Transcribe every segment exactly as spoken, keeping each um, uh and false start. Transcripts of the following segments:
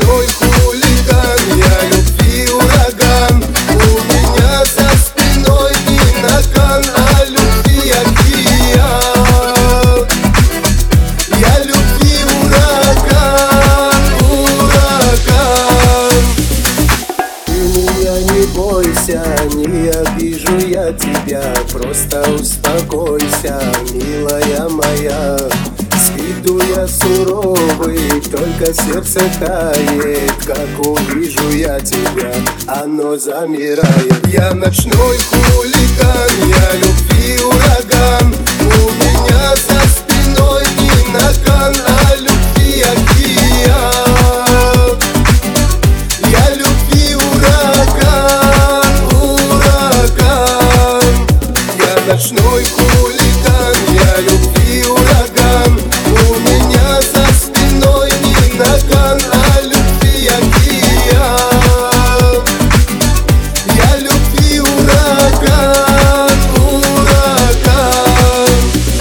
ночной хулиган, я любви ураган. У меня за спиной не наган, а любви океан. Я любви ураган, ураган. Ты меня не бойся, не обижу я тебя, просто успокойся, милая моя. С виду я суровый, только сердце тает, как увижу я тебя, оно замирает. Я ночной хулиган, я любви ураган. У меня за спиной не наган, а любви океан. Я любви ураган, ураган. Я ночной хулиган, я любви ураган. У меня за спиной не наган, а любви океан. Я любви ураган, ураган.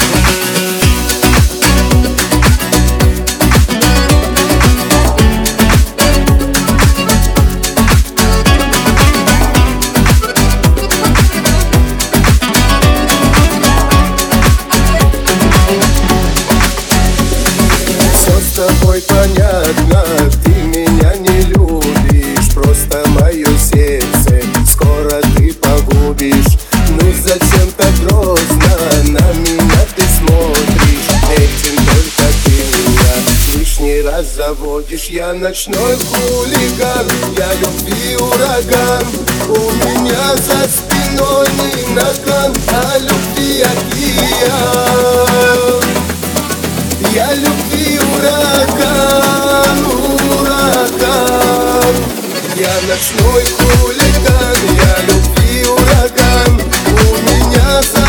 Все с тобой понятно, ты меня не любишь, просто мое сердце скоро ты погубишь. Ну зачем так грозно на меня ты смотришь? Этим только ты меня лишний раз заводишь. Я ночной хулиган, я любви ураган. У меня за спиной не наган, а любви океан. Я любви ураган, ураган. Я ночной хулиган, я любви ураган. У меня за